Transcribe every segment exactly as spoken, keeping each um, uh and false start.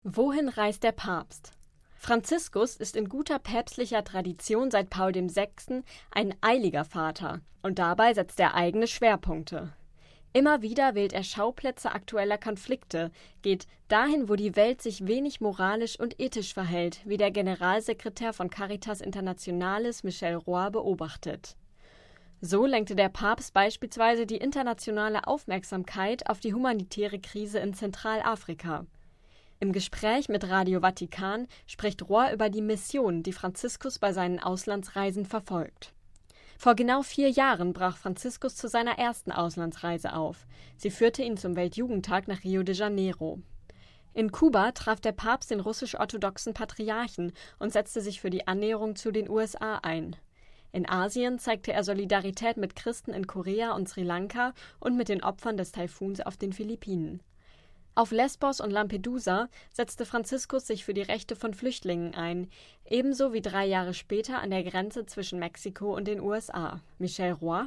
Wohin reist der Papst? Franziskus ist in guter päpstlicher Tradition seit Paul der Sechste ein eiliger Vater und dabei setzt er eigene Schwerpunkte. Immer wieder wählt er Schauplätze aktueller Konflikte, geht dahin, wo die Welt sich wenig moralisch und ethisch verhält, wie der Generalsekretär von Caritas Internationalis Michel Roy beobachtet. So lenkte der Papst beispielsweise die internationale Aufmerksamkeit auf die humanitäre Krise in Zentralafrika. Im Gespräch mit Radio Vatikan spricht Roy über die Mission, die Franziskus bei seinen Auslandsreisen verfolgt. Vor genau vier Jahren brach Franziskus zu seiner ersten Auslandsreise auf. Sie führte ihn zum Weltjugendtag nach Rio de Janeiro. In Kuba traf der Papst den russisch-orthodoxen Patriarchen und setzte sich für die Annäherung zu den U S A ein. In Asien zeigte er Solidarität mit Christen in Korea und Sri Lanka und mit den Opfern des Taifuns auf den Philippinen. Auf Lesbos und Lampedusa setzte Franziskus sich für die Rechte von Flüchtlingen ein, ebenso wie drei Jahre später an der Grenze zwischen Mexiko und den U S A. Michel Roy: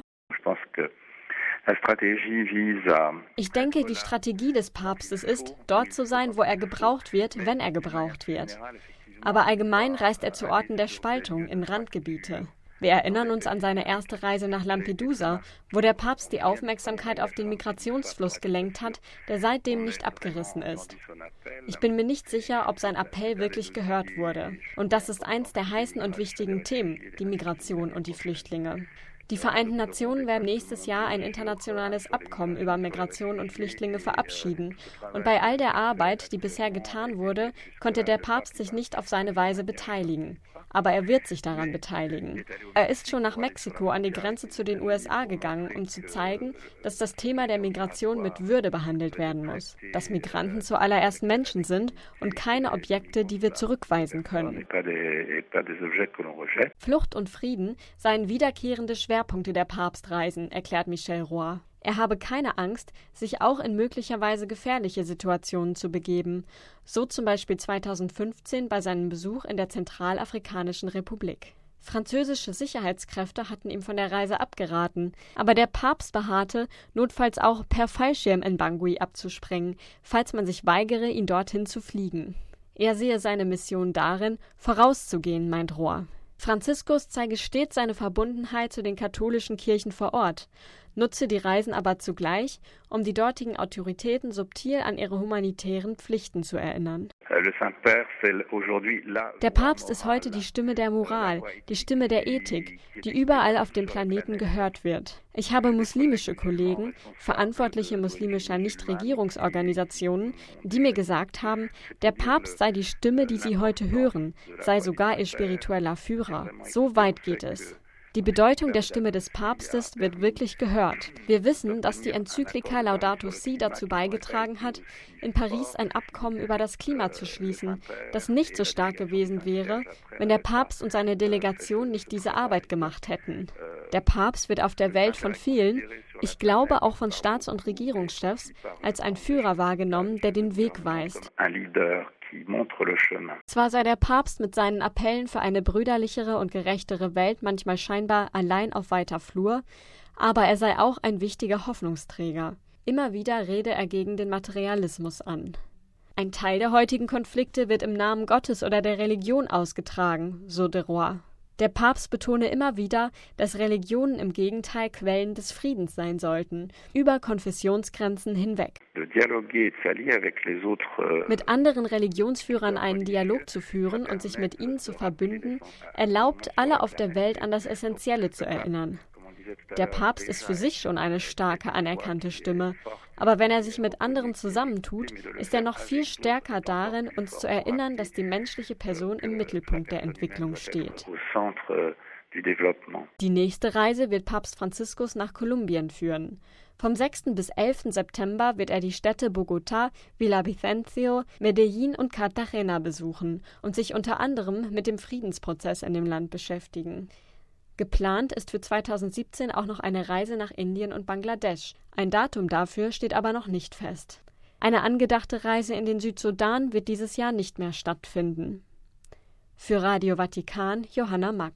Ich denke, die Strategie des Papstes ist, dort zu sein, wo er gebraucht wird, wenn er gebraucht wird. Aber allgemein reist er zu Orten der Spaltung, in Randgebiete. Wir erinnern uns an seine erste Reise nach Lampedusa, wo der Papst die Aufmerksamkeit auf den Migrationsfluss gelenkt hat, der seitdem nicht abgerissen ist. Ich bin mir nicht sicher, ob sein Appell wirklich gehört wurde. Und das ist eins der heißen und wichtigen Themen, die Migration und die Flüchtlinge. Die Vereinten Nationen werden nächstes Jahr ein internationales Abkommen über Migration und Flüchtlinge verabschieden. Und bei all der Arbeit, die bisher getan wurde, konnte der Papst sich nicht auf seine Weise beteiligen. Aber er wird sich daran beteiligen. Er ist schon nach Mexiko an die Grenze zu den U S A gegangen, um zu zeigen, dass das Thema der Migration mit Würde behandelt werden muss. Dass Migranten zuallererst Menschen sind und keine Objekte, die wir zurückweisen können. Flucht und Frieden seien wiederkehrende Schwerpunkte der Papstreisen, erklärt Michel Roy. Er habe keine Angst, sich auch in möglicherweise gefährliche Situationen zu begeben, so zum Beispiel zweitausendfünfzehn bei seinem Besuch in der Zentralafrikanischen Republik. Französische Sicherheitskräfte hatten ihm von der Reise abgeraten, aber der Papst beharrte, notfalls auch per Fallschirm in Bangui abzuspringen, falls man sich weigere, ihn dorthin zu fliegen. Er sehe seine Mission darin, vorauszugehen, meint Roy. Franziskus zeige stets seine Verbundenheit zu den katholischen Kirchen vor Ort, nutze die Reisen aber zugleich, um die dortigen Autoritäten subtil an ihre humanitären Pflichten zu erinnern. Der Papst ist heute die Stimme der Moral, die Stimme der Ethik, die überall auf dem Planeten gehört wird. Ich habe muslimische Kollegen, Verantwortliche muslimischer Nichtregierungsorganisationen, die mir gesagt haben, der Papst sei die Stimme, die sie heute hören, sei sogar ihr spiritueller Führer. So weit geht es. Die Bedeutung der Stimme des Papstes wird wirklich gehört. Wir wissen, dass die Enzyklika Laudato Si dazu beigetragen hat, in Paris ein Abkommen über das Klima zu schließen, das nicht so stark gewesen wäre, wenn der Papst und seine Delegation nicht diese Arbeit gemacht hätten. Der Papst wird auf der Welt von vielen, ich glaube auch von Staats- und Regierungschefs, als ein Führer wahrgenommen, der den Weg weist. Zwar sei der Papst mit seinen Appellen für eine brüderlichere und gerechtere Welt manchmal scheinbar allein auf weiter Flur, aber er sei auch ein wichtiger Hoffnungsträger. Immer wieder rede er gegen den Materialismus an. Ein Teil der heutigen Konflikte wird im Namen Gottes oder der Religion ausgetragen, so de Roy. Der Papst betone immer wieder, dass Religionen im Gegenteil Quellen des Friedens sein sollten, über Konfessionsgrenzen hinweg. Mit anderen Religionsführern einen Dialog zu führen und sich mit ihnen zu verbünden, erlaubt, alle auf der Welt an das Essentielle zu erinnern. Der Papst ist für sich schon eine starke, anerkannte Stimme, aber wenn er sich mit anderen zusammentut, ist er noch viel stärker darin, uns zu erinnern, dass die menschliche Person im Mittelpunkt der Entwicklung steht. Die nächste Reise wird Papst Franziskus nach Kolumbien führen. Vom sechsten bis elften September wird er die Städte Bogotá, Villavicencio, Medellín und Cartagena besuchen und sich unter anderem mit dem Friedensprozess in dem Land beschäftigen. Geplant ist für zweitausendsiebzehn auch noch eine Reise nach Indien und Bangladesch. Ein Datum dafür steht aber noch nicht fest. Eine angedachte Reise in den Südsudan wird dieses Jahr nicht mehr stattfinden. Für Radio Vatikan, Johanna Mack.